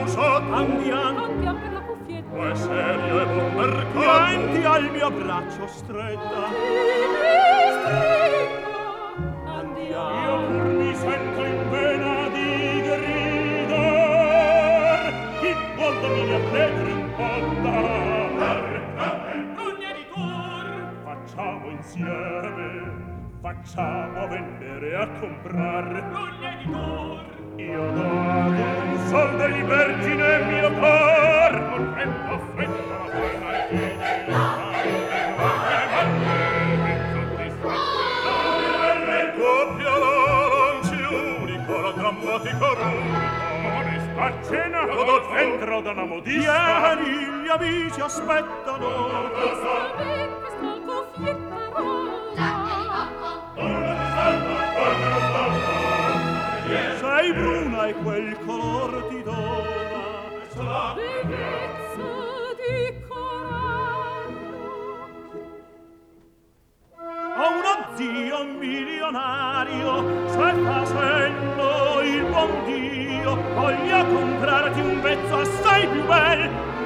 Andiam per la cuffietta. È serio e buon mercato. Vienti al mio braccio stretta. Andiamo. Io pur mi sento in vena di gridar. Chi vuol dominio allegri un po' dar. Rugna di Tor. Facciamo insieme. Facciamo a vendere a comprar. Rugna di Tor. Io do ad un sol degli vergine mio cor. Non tempo fretta la buona e coppia la lanci unico, la drammatica rubrica. Onesta cena, vado dentro da una modista. Vieni, gli amici aspettano. Questa cuffietta rosa. Sei bruna e quel color ti dona. Bellezza di coraggio. Ho uno zio milionario, se facendo il buon Dio, voglio comprarti un vezzo assai più bel.